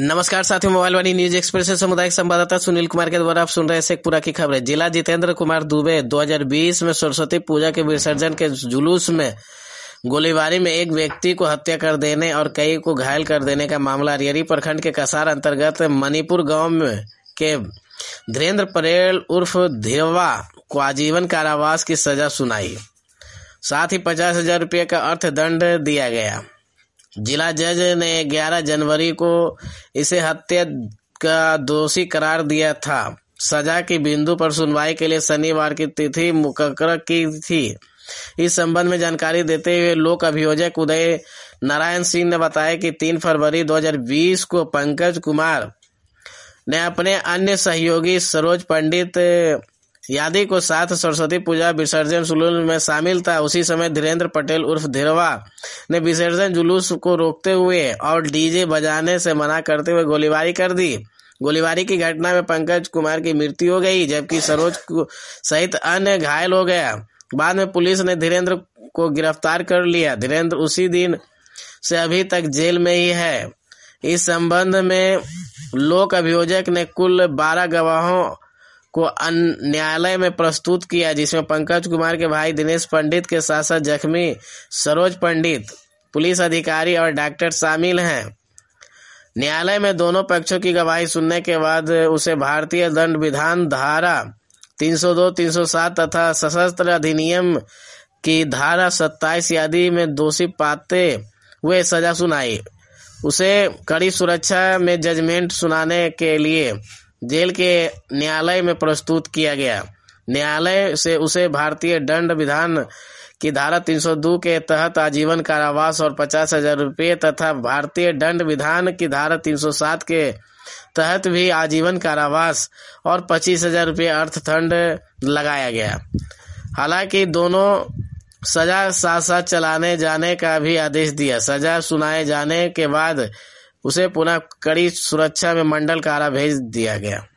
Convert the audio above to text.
नमस्कार साथियों, मोबाइल वाणी news express से सामुदायिक संवाददाता सुनील कुमार के द्वारा आप सुन रहे हैं शेखपुरा की खबरें। जिला जितेंद्र कुमार दुबे 2020 में सरस्वती पूजा के विसर्जन के जुलूस में गोलीबारी में एक व्यक्ति को हत्या कर देने और कई को घायल कर देने का मामला अरियरी प्रखंड के कसार अंतर्गत मणिपुर गांव में के धीरेन्द्र पटेल उर्फ धीरवा को आजीवन कारावास की सजा सुनाई, साथ ही 50,000 रुपये का अर्थदंड दिया गया। जिला जज ने 11 जनवरी को इसे हत्या का दोषी करार दिया था। सजा की बिंदु पर सुनवाई के लिए शनिवार की तिथि मुकर्रर की थी। इस संबंध में जानकारी देते हुए लोक अभियोजक उदय नारायण सिंह ने बताया कि 3 फरवरी 2020 को पंकज कुमार ने अपने अन्य सहयोगी सरोज पंडित यादी को साथ सरस्वती पूजा विसर्जन जुलूस में शामिल था। उसी समय धीरेन्द्र पटेल उर्फ धीरवा ने विसर्जन जुलूस को रोकते हुए और डीजे बजाने से मना करते हुए गोलीबारी कर दी। गोलीबारी की घटना में पंकज कुमार की मृत्यु हो गई, जबकि सरोज सहित अन्य घायल हो गया। बाद में पुलिस ने धीरेन्द्र को गिरफ्तार कर लिया। धीरेन्द्र उसी दिन से अभी तक जेल में ही है। इस संबंध में लोक अभियोजक ने कुल 12 गवाहों को न्यायालय में प्रस्तुत किया, जिसमें पंकज कुमार के भाई दिनेश पंडित के साथ साथ जख्मी सरोज पंडित, पुलिस अधिकारी और डॉक्टर शामिल हैं। न्यायालय में दोनों पक्षों की गवाही सुनने के बाद उसे भारतीय दंड विधान धारा 302, 307 तथा सशस्त्र अधिनियम की धारा 27 आदि में दोषी पाते हुए सजा सुनाई। उसे कड़ी सुरक्षा में जजमेंट सुनाने के लिए जेल के न्यायालय में प्रस्तुत किया गया। न्यायालय से उसे भारतीय दंड विधान की धारा 302 के तहत आजीवन कारावास और 50,000 रुपये तथा भारतीय दंड विधान की धारा 307 के तहत भी आजीवन कारावास और 25,000 रुपये अर्थदंड लगाया गया। हालांकि दोनों सजा साथ साथ चलाने जाने का भी आदेश दिया। सजा सुनाए जाने के बाद उसे पुनः कड़ी सुरक्षा में मंडल कारा भेज दिया गया।